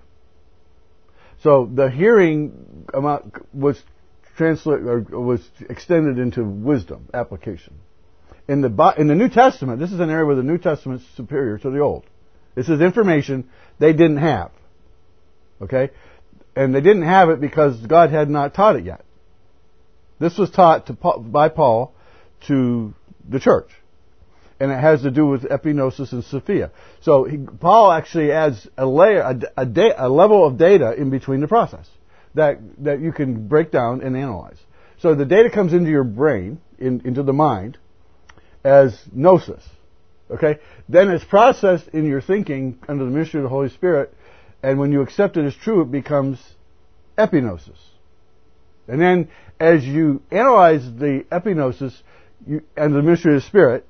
So the hearing amount was translated or was extended into wisdom application. In the in the New Testament, this is an area where the New Testament is superior to the Old. This is information they didn't have. Okay? And they didn't have it because God had not taught it yet. This was taught to, by Paul to the church. And it has to do with epignosis and Sophia. So he, Paul actually adds a layer, a, a, da, a level of data in between the process that, that you can break down and analyze. So the data comes into your brain, in, into the mind, as gnosis. Okay? Then it's processed in your thinking under the ministry of the Holy Spirit, and when you accept it as true, it becomes epignosis. And then as you analyze the epignosis you, and the ministry of the Spirit,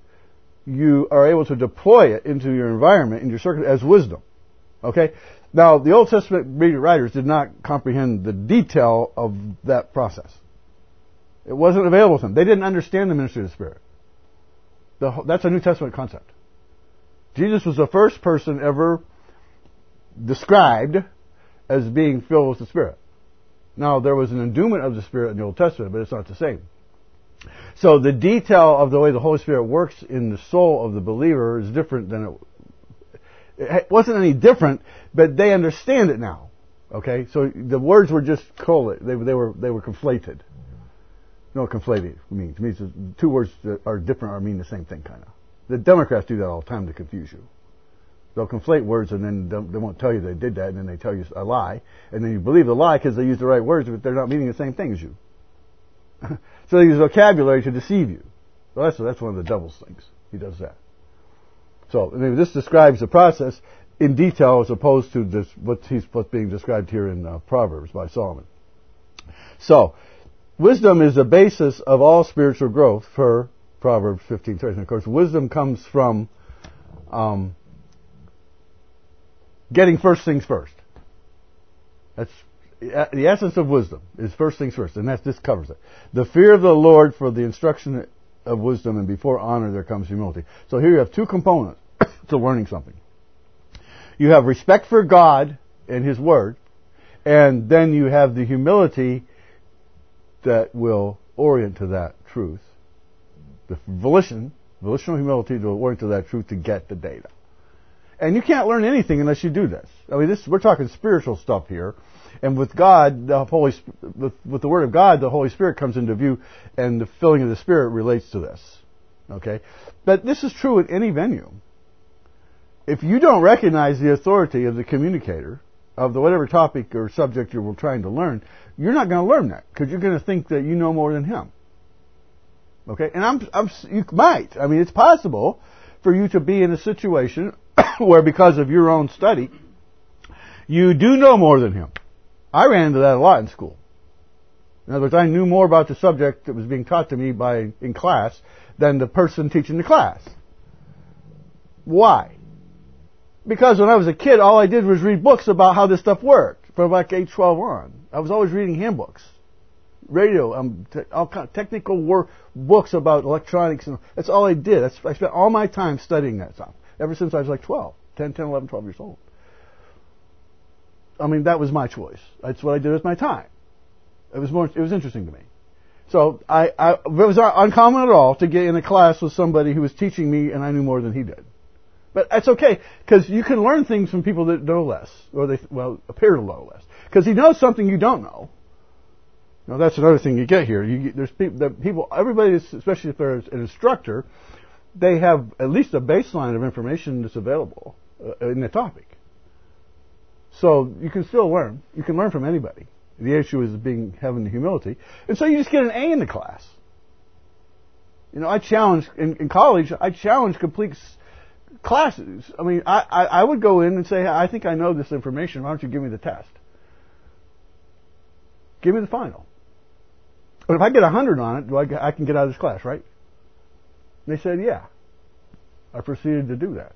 you are able to deploy it into your environment, in your circuit, as wisdom. Okay? Now, the Old Testament writers did not comprehend the detail of that process. It wasn't available to them. They didn't understand the ministry of the Spirit. The, that's a New Testament concept. Jesus was the first person ever described as being filled with the Spirit. Now, there was an endowment of the Spirit in the Old Testament, but it's not the same. So the detail of the way the Holy Spirit works in the soul of the believer is different than it... It wasn't any different, but they understand it now. Okay? So the words were just collated. They, they were they were conflated. You know what conflated means? It means that two words that are different or mean the same thing, kind of. The Democrats do that all the time to confuse you. They'll conflate words and then they won't tell you they did that, and then they tell you a lie, and then you believe the lie because they use the right words, but they're not meaning the same thing as you. So they use vocabulary to deceive you. Well, that's that's one of the devil's things. He does that. So I mean, this describes the process in detail as opposed to this, what he's what's being described here in uh, Proverbs by Solomon. So wisdom is the basis of all spiritual growth for Proverbs fifteen thirty. And of course, wisdom comes from um, getting first things first. That's the essence of wisdom, is first things first, and that this covers it. The fear of the Lord for the instruction of wisdom, and before honor there comes humility. So here you have two components to learning something. You have respect for God and His Word, and then you have the humility that will orient to that truth. The volition, volitional humility to orient to that truth to get the data. And you can't learn anything unless you do this. I mean, this we're talking spiritual stuff here. And with God, the Holy, with, with the Word of God, the Holy Spirit comes into view, and the filling of the Spirit relates to this. Okay? But this is true in any venue. If you don't recognize the authority of the communicator, of the whatever topic or subject you're trying to learn, you're not going to learn that, because you're going to think that you know more than him. Okay? And I'm, I'm, you might. I mean, it's possible for you to be in a situation where, because of your own study, you do know more than him. I ran into that a lot in school. In other words, I knew more about the subject that was being taught to me by in class than the person teaching the class. Why? Because when I was a kid, all I did was read books about how this stuff worked from like age twelve on. I was always reading handbooks, radio, um, te- all kind of technical work, books about electronics, and that's all I did. That's, I spent all my time studying that stuff ever since I was like twelve, ten, ten, eleven, twelve years old. I mean, that was my choice. That's what I did with my time. It was more. It was interesting to me. So I, I, it was not uncommon at all to get in a class with somebody who was teaching me, and I knew more than he did. But that's okay, because you can learn things from people that know less, or they well appear to know less, because he knows something you don't know. Now that's another thing you get here. You get, there's people, that people, everybody, is, especially if they're an instructor, they have at least a baseline of information that's available uh, in the topic. So you can still learn. You can learn from anybody. The issue is being having the humility. And so you just get an A in the class. You know, I challenge, in, in college, I challenge complete s- classes. I mean, I, I, I would go in and say, I think I know this information. Why don't you give me the test? Give me the final. But if I get a hundred on it, do I, I can get out of this class, right? And they said, yeah. I proceeded to do that.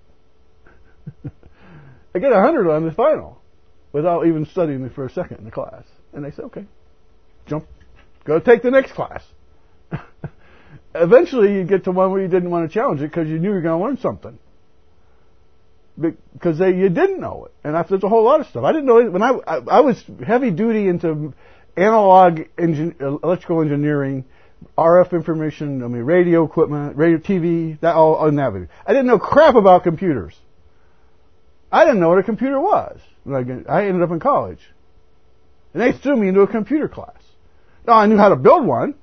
I get a hundred on the final, without even studying it for a second in the class. And they said, okay. jump, go take the next class. Eventually, you get to one where you didn't want to challenge it because you knew you were going to learn something. Because they, you didn't know it, and after, there's a whole lot of stuff I didn't know. It, when I, I I was heavy duty into analog engin, electrical engineering, R F information, I mean radio equipment, radio T V, that all in that video. I didn't know crap about computers. I didn't know what a computer was. When I, I ended up in college, and they threw me into a computer class. Now I knew how to build one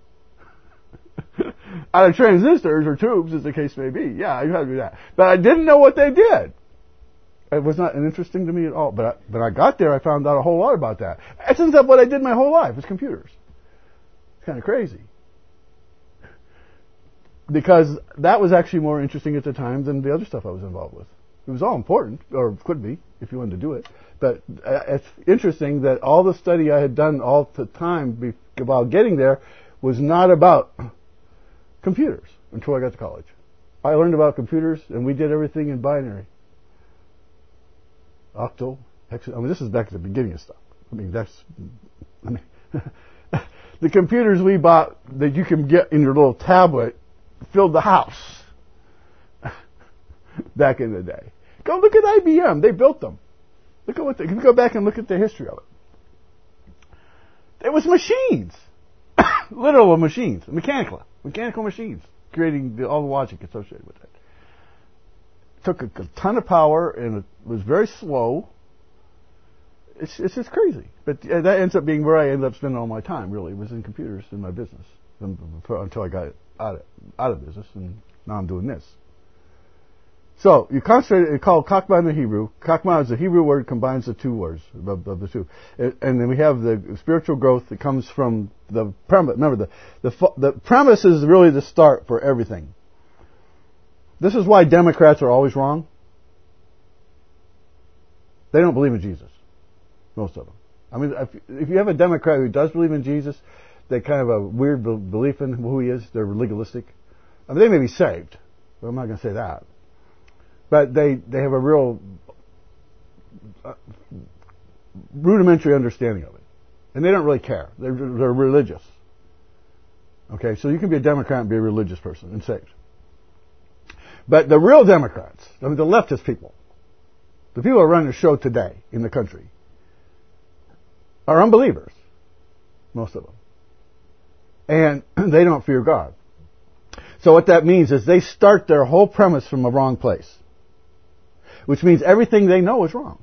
out of transistors or tubes, as the case may be. Yeah, I knew how to do that, but I didn't know what they did. It was not interesting to me at all. But I, but I got there, I found out a whole lot about that. That's ends up what I did my whole life, was computers. It's kind of crazy. Because that was actually more interesting at the time than the other stuff I was involved with. It was all important, or could be, if you wanted to do it. But uh, it's interesting that all the study I had done all the time be- about getting there was not about computers until I got to college. I learned about computers, and we did everything in binary. Octal, hex. I mean, this is back at the beginning of stuff. I mean, that's. I mean, the computers we bought that you can get in your little tablet filled the house back in the day. Go look at I B M. They built them. Look at what they, you can go back and look at the history of it. It was machines, literal machines, mechanical, mechanical machines, creating the, all the logic associated with it. Took a, a ton of power and it was very slow. It's, it's just crazy. But uh, that ends up being where I ended up spending all my time, really, was in computers in my business until I got out of, out of business, and now I'm doing this. So, you concentrate, it's called Chokmah in the Hebrew. Chokmah is a Hebrew word that combines the two words, of, of the two. It, and then we have the spiritual growth that comes from the premise. Remember, the, the, the premise is really the start for everything. This is why Democrats are always wrong. They don't believe in Jesus. Most of them. I mean, if, if you have a Democrat who does believe in Jesus, they kind of a weird be- belief in who he is. They're legalistic. I mean, they may be saved, but I'm not going to say that. But they, they have a real uh, rudimentary understanding of it. And they don't really care. They're, they're religious. Okay, so you can be a Democrat and be a religious person and saved. But the real Democrats, I mean the leftist people, the people who are running the show today in the country, are unbelievers. Most of them. And they don't fear God. So what that means is they start their whole premise from a wrong place. Which means everything they know is wrong.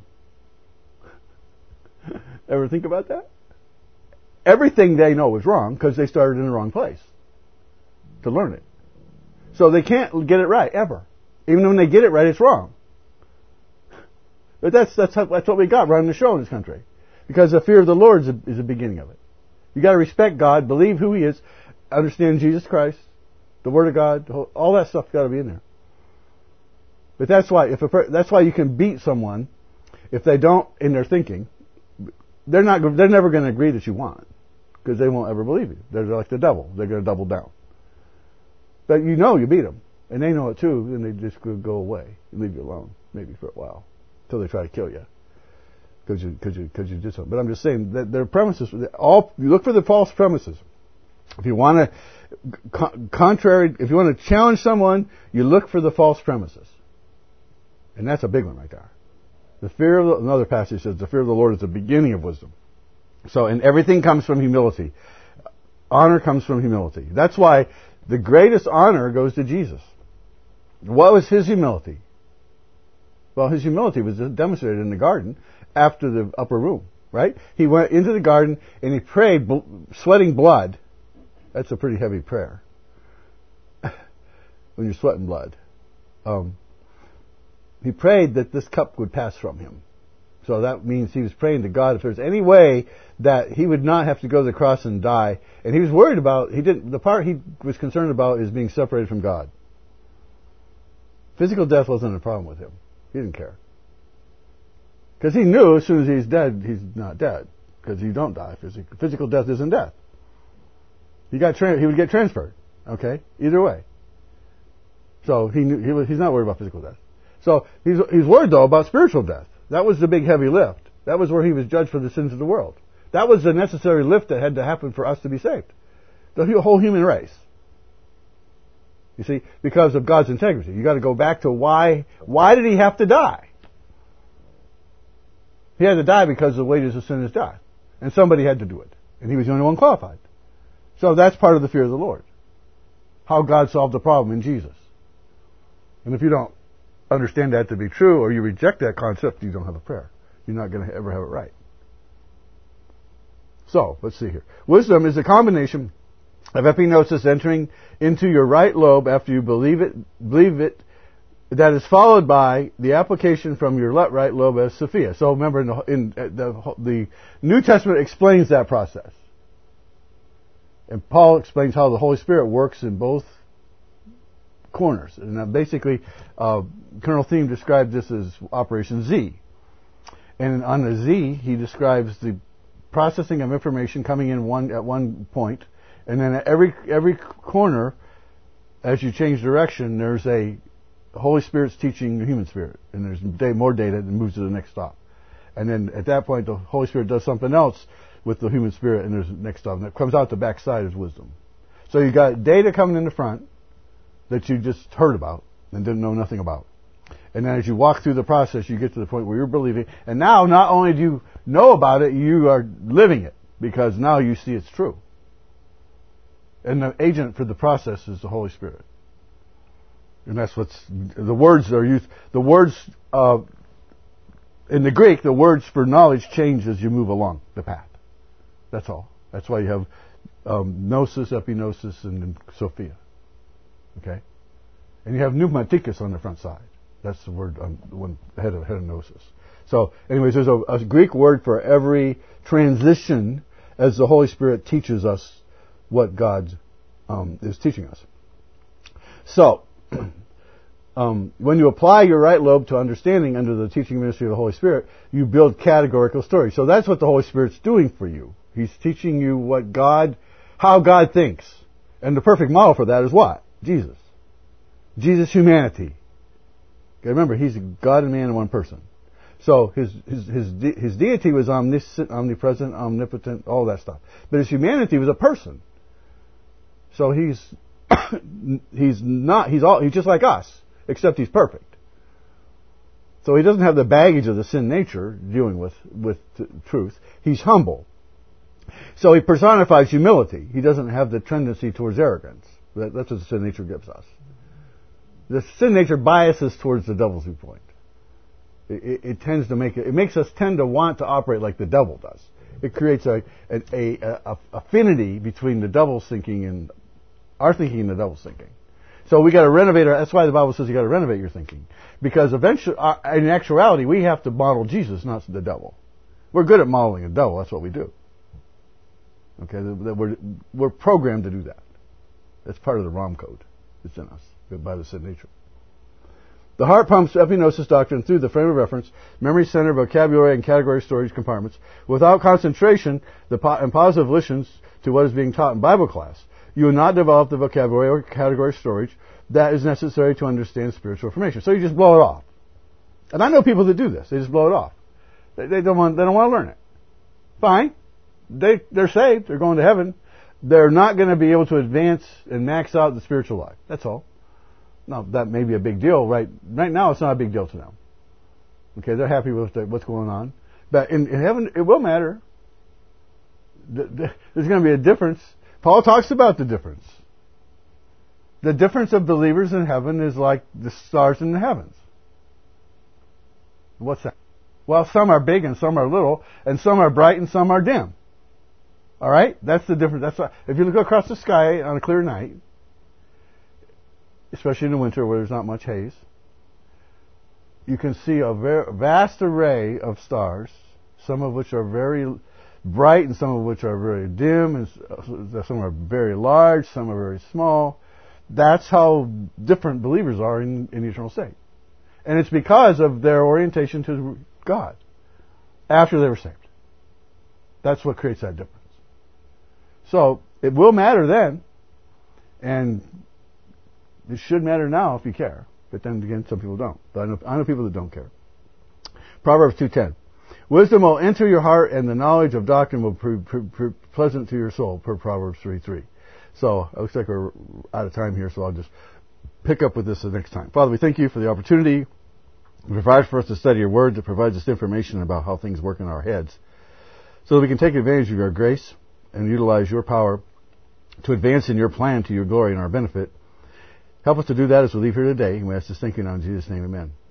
Ever think about that? Everything they know is wrong because they started in the wrong place to learn it. So they can't get it right, ever. Even when they get it right, it's wrong. But that's that's how, that's what we got running the show in this country. Because the fear of the Lord is, a, is the beginning of it. You got to respect God, believe who He is, understand Jesus Christ, the Word of God, whole, all that stuff's got to be in there. But that's why if a, that's why you can beat someone if they don't in their thinking. They're not. They're never going to agree that you won because they won't ever believe you. They're like the devil. They're going to double down. But you know you beat them, and they know it too. Then they just go away, and leave you alone, maybe for a while, until they try to kill you because you because you because you did something. But I'm just saying that their premises. All you look for the false premises. If you want to contrary, if you want to challenge someone, you look for the false premises, and that's a big one right there. The fear of the, another passage says the fear of the Lord is the beginning of wisdom. So, and everything comes from humility. Honor comes from humility. That's why the greatest honor goes to Jesus. What was His humility? Well, His humility was demonstrated in the garden after the upper room, right? He went into the garden and He prayed, sweating blood. That's a pretty heavy prayer. When you're sweating blood. Um, He prayed that this cup would pass from Him. So that means He was praying to God if there's any way that He would not have to go to the cross and die. And He was worried about, He didn't, the part He was concerned about is being separated from God. Physical death wasn't a problem with Him. He didn't care. Because He knew as soon as He's dead, He's not dead. Because you don't die. Physical, physical death isn't death. He got tra- He would get transferred. Okay? Either way. So He knew, he was, He's not worried about physical death. So he's, he's worried, though, about spiritual death. That was the big heavy lift. That was where He was judged for the sins of the world. That was the necessary lift that had to happen for us to be saved. The whole human race. You see, because of God's integrity. You got to go back to why, why did he have to die? He had to die because the wages of sin is death. And somebody had to do it. And he was the only one qualified. So that's part of the fear of the Lord. How God solved the problem in Jesus. And if you don't understand that to be true, or you reject that concept, you don't have a prayer. You're not going to ever have it right. So, let's see here. Wisdom is a combination of epignosis entering into your right lobe after you believe it, believe it, that is followed by the application from your left right lobe as Sophia. So remember, in, the, in the, the New Testament explains that process. And Paul explains how the Holy Spirit works in both corners. And uh, basically, uh, Colonel Thiem described this as Operation Z. And on the Z, he describes the processing of information coming in one at one point, and then at every every corner, as you change direction, there's a Holy Spirit's teaching the human spirit, and there's more data that moves to the next stop. And then at that point, the Holy Spirit does something else with the human spirit, and there's the next stop. And it comes out the backside as wisdom. So you got data coming in the front that you just heard about and didn't know nothing about. And then as you walk through the process, you get to the point where you're believing. And now, not only do you know about it, you are living it, because now you see it's true. And the agent for the process is the Holy Spirit. And that's what's, the words that are used, the words, uh, in the Greek, the words for knowledge change as you move along the path. That's all. That's why you have um, gnosis, epignosis, and, and Sophia. Okay? And you have pneumatikos on the front side. That's the word on the one head of, head of gnosis. So, anyways, there's a, a Greek word for every transition as the Holy Spirit teaches us what God um, is teaching us. So, um, when you apply your right lobe to understanding under the teaching ministry of the Holy Spirit, you build categorical stories. So that's what the Holy Spirit's doing for you. He's teaching you what God, how God thinks. And the perfect model for that is what? Jesus. Jesus' humanity. Okay, remember, he's God and man in one person. So his his his, de- his deity was omniscient, omnipresent, omnipotent, all that stuff. But his humanity was a person. So he's he's not he's all he's just like us, except he's perfect. So he doesn't have the baggage of the sin nature dealing with with t- truth. He's humble. So he personifies humility. He doesn't have the tendency towards arrogance. That, that's what the sin nature gives us. The sin nature biases towards the devil's viewpoint. It, it, it tends to make it, it makes us tend to want to operate like the devil does. It creates a, a, a, a affinity between the devil's thinking and our thinking and the devil's thinking. So we got to renovate our. That's why the Bible says you got to renovate your thinking, because eventually, uh, in actuality, we have to model Jesus, not the devil. We're good at modeling the devil. That's what we do. Okay, we're we're programmed to do that. That's part of the ROM code. It's in us by the sin nature. The heart pumps epignosis doctrine through the frame of reference, memory center, vocabulary, and category storage compartments without concentration the po- and positive volitions to what is being taught in Bible class. You will not develop the vocabulary or category storage that is necessary to understand spiritual information. So you just blow it off. And I know people that do this. They just blow it off. They, they don't want. They don't want to learn it. Fine. They they're saved. They're going to heaven. They're not going to be able to advance and max out the spiritual life. That's all. Now, that may be a big deal. Right right now, it's not a big deal to them. Okay, they're happy with the, what's going on. But in, in heaven, it will matter. The, the, there's going to be a difference. Paul talks about the difference. The difference of believers in heaven is like the stars in the heavens. What's that? Well, some are big and some are little, and some are bright and some are dim. All right? That's the difference. That's why, if you look across the sky on a clear night, especially in the winter where there's not much haze, you can see a very vast array of stars, some of which are very bright and some of which are very dim, and some are very large, some are very small. That's how different believers are in, in the eternal state. And it's because of their orientation to God after they were saved. That's what creates that difference. So, it will matter then, and it should matter now if you care. But then again, some people don't. But I know, I know people that don't care. Proverbs two ten. Wisdom will enter your heart, and the knowledge of doctrine will be pleasant to your soul, per Proverbs three three. So, it looks like we're out of time here, so I'll just pick up with this the next time. Father, we thank you for the opportunity you provide for us to study your word that provides us information about how things work in our heads, so that we can take advantage of your grace and utilize your power to advance in your plan to your glory and our benefit. Help us to do that as we leave here today, and we ask this thinking in Jesus' name, amen.